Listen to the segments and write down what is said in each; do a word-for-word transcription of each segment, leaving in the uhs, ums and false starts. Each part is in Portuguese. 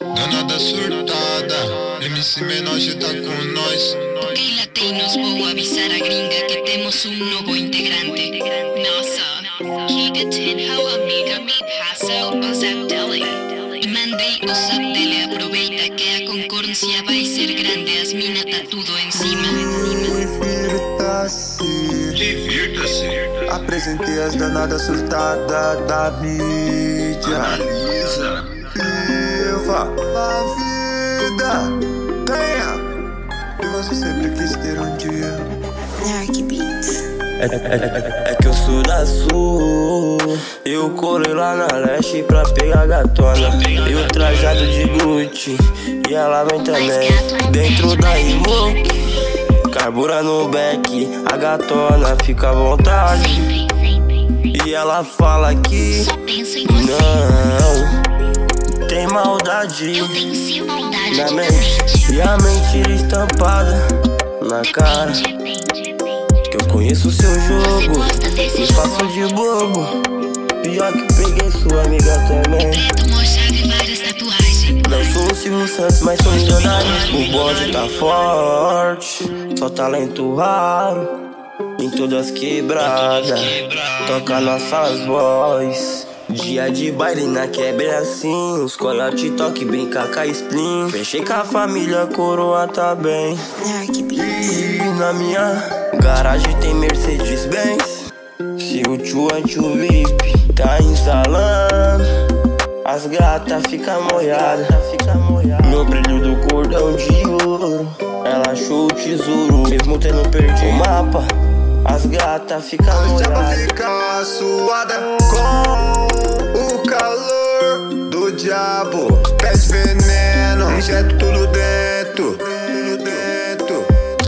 Danada surtada, M C Menor já tá com nós. Ok, latinos, vou avisar a gringa que temos um novo integrante. Nossa, que detém how amiga me passa o zap dele. E mandei o zap dele, aproveita que a concorrência vai ser grande, as mina tá tudo em cima. Divirta-se, Divirta-se. apresentei as danadas surtadas da mídia. Analisa. Viva a vida, tenha, e você sempre quis ter um dia. Narc Beats. É, é, é que eu sou da sul. Eu colei lá na leste pra pegar a gatona. Eu trajado de Gucci e ela vem também. Dentro da smoke, carbura no back. A gatona fica à vontade e ela fala que Só penso em você. não tem maldade Eu venci a maldade na da mente mente. e a mentira estampada na cara. Que eu conheço o seu Você jogo, gosta desse me jogo? faço de bobo. Pior que peguei sua amiga também. Preto, mochado e várias tatuagens. Não sou o Silvio Santos, mas sou milionário. O bonde tá forte, só talento raro. Em todas quebradas, toca nossas vozes. Dia de baile na quebra é assim. Os coiote toque, brinca com a spleen. Fechei com a família, a coroa tá bem. Narc Beats. E na minha garagem tem Mercedes-Benz. Se o tio é tio V I P, tá instalando. As gatas ficam molhadas. No brilho do cordão de ouro, ela achou o tesouro, mesmo tendo perdido o mapa. As gatas ficam A jaba molhadas. fica suada com o calor do diabo. Pede veneno, injeto tudo dentro, tudo dentro.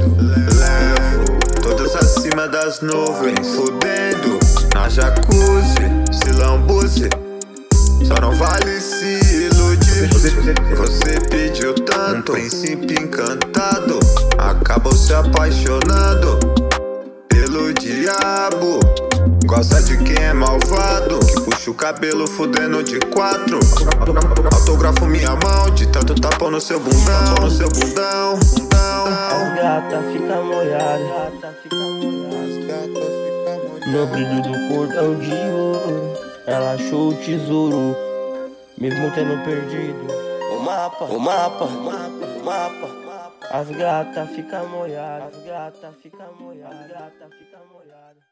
Levo todas acima das nuvens, fudendo na jacuzzi, se lambuze. Só não vale se iludir. Você pediu tanto, um príncipe encantado acabou se apaixonando pelo diabo. Gosta de quem é malvado, que puxa o cabelo fudendo de quatro. Autografo minha mão, de tanto tapão no seu bundão, no seu bundão, bundão. As gatas ficam molhadas. No brilho do cordão de ouro, ela achou o tesouro, mesmo tendo perdido o mapa, o mapa, o mapa, o mapa. As gatas ficam molhadas, as gatas ficam molhadas, as gatas ficam molhadas.